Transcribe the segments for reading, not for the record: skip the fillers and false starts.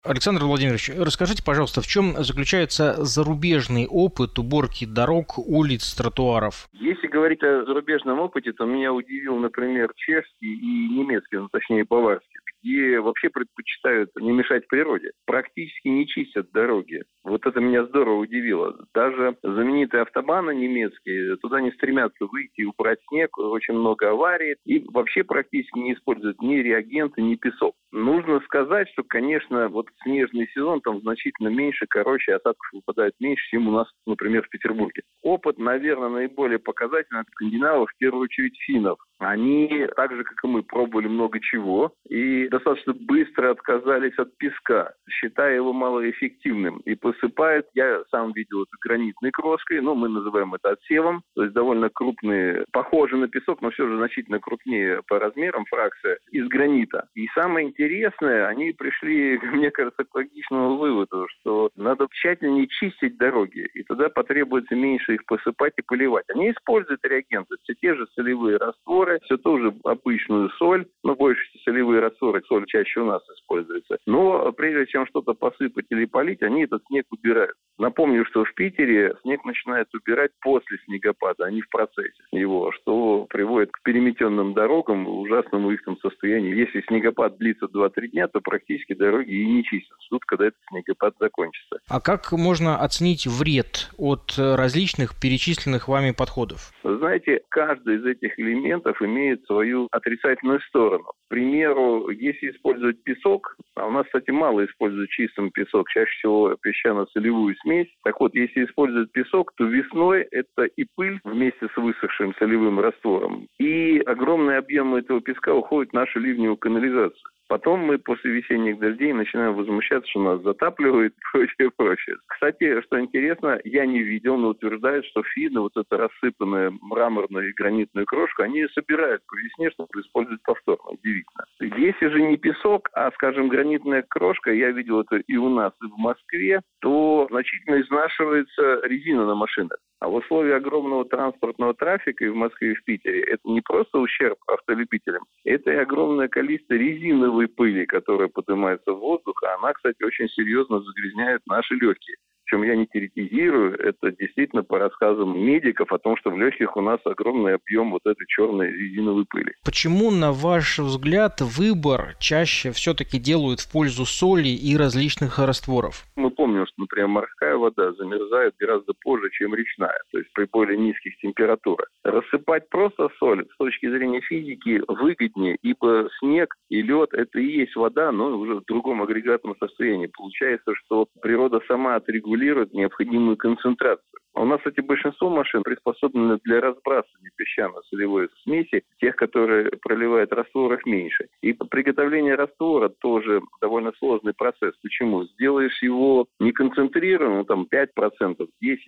Александр Владимирович, расскажите, пожалуйста, в чем заключается зарубежный опыт уборки дорог, улиц, тротуаров? Если говорить о зарубежном опыте, то меня удивил, например, чешский и немецкий, ну, точнее баварский, где вообще предпочитают не мешать природе. Практически не чистят дороги. Вот это меня здорово удивило. Даже знаменитые автобаны немецкие, туда не стремятся выйти и убрать снег, очень много аварий. И вообще практически не используют ни реагенты, ни песок. Нужно сказать, что, конечно, вот снежный сезон там значительно меньше, короче, осадков выпадает меньше, чем у нас, например, в Петербурге. Опыт, наверное, наиболее показательный от скандинавов, в первую очередь финнов. Они, так же, как и мы, пробовали много чего и достаточно быстро отказались от песка, считая его малоэффективным. И посыпают, я сам видел это гранитной крошкой, но мы называем это отсевом, то есть довольно крупные, похожи на песок, но все же значительно крупнее по размерам фракция из гранита. И самое интересное, они пришли, мне кажется, к логичному выводу, что надо тщательнее чистить дороги, и тогда потребуется меньше их посыпать и поливать. Они используют реагенты, все те же солевые растворы, все ту же обычную соль, но больше солевые растворы, соль чаще у нас используется. Но прежде чем что-то посыпать или полить, они этот снег убирают. Напомню, что в Питере снег начинают убирать после снегопада, а не в процессе его, что приводит к переметенным дорогам, ужасному их там состоянию. Если снегопад длится 2-3 дня, то практически дороги и не чистят. Ждут, когда этот снегопад закончится. А как можно оценить вред от различных перечисленных вами подходов? Вы знаете, каждый из этих элементов имеет свою отрицательную сторону. К примеру, если использовать песок, а у нас, кстати, мало используют чистый песок, чаще всего песчано-солевую смесь. Так вот, если использовать песок, то весной это и пыль вместе с высохшим солевым раствором, и огромные объемы этого песка уходят в нашу ливневую канализацию. Потом мы после весенних дождей начинаем возмущаться, что нас затапливает и прочее, прочее. Кстати, что интересно, я не видел, но утверждают, что финны вот эту рассыпанную мраморную и гранитную крошку, они ее собирают по весне, чтобы использовать повторно. Удивительно. Если же не песок, а, скажем, гранитная крошка, я видел это и у нас, и в Москве, то значительно изнашивается резина на машинах. А в условиях огромного транспортного трафика и в Москве, и в Питере это не просто ущерб автолюбителям, это и огромное количество резиновой пыли, которая поднимается в воздух, а она, кстати, очень серьезно загрязняет наши легкие. Причем я не теоретизирую, это действительно по рассказам медиков о том, что в легких у нас огромный объем вот этой черной резиновой пыли. Почему, на ваш взгляд, выбор чаще все-таки делают в пользу соли и различных растворов? Мы помним, что, например, морская вода замерзает гораздо позже, чем речная, то есть при более низких температурах. Рассыпать просто соль с точки зрения физики выгоднее, ибо снег и лед – это и есть вода, но уже в другом агрегатном состоянии. Получается, что природа сама отрегулирует необходимую концентрацию. А у нас, кстати, большинство машин приспособлены для разбрасывания песчано-солевой смеси, тех, которые проливают растворов меньше. И приготовление раствора тоже довольно сложный процесс. Почему? Сделаешь его не концентрированным, там 5%, 10%,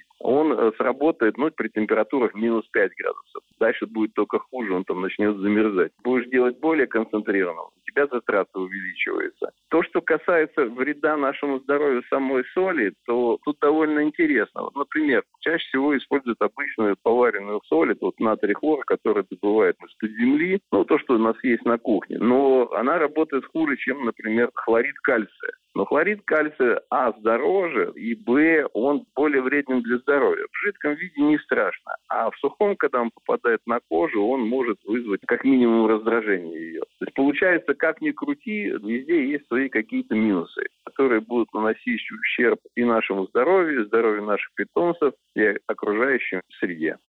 он сработает при температурах минус 5 градусов. Дальше будет только хуже, он там начнет замерзать. Будешь делать более концентрированным, у тебя затраты увеличиваются. То, что касается вреда нашему здоровью самой соли, то тут довольно интересно. Вот, например, чаще всего используют обычную поваренную соль, это вот натрий хлор, который добывают из-под земли, то, что у нас есть на кухне. Но она работает хуже, чем, например, хлорид кальция. Но хлорид кальция, дороже, и он более вреден для здоровья. В жидком виде не страшно, а в сухом, когда он попадает на кожу, он может вызвать как минимум раздражение ее. То есть получается, как ни крути, везде есть свои какие-то минусы, которые будут наносить ущерб и нашему здоровью, и здоровью наших питомцев, и окружающей среде.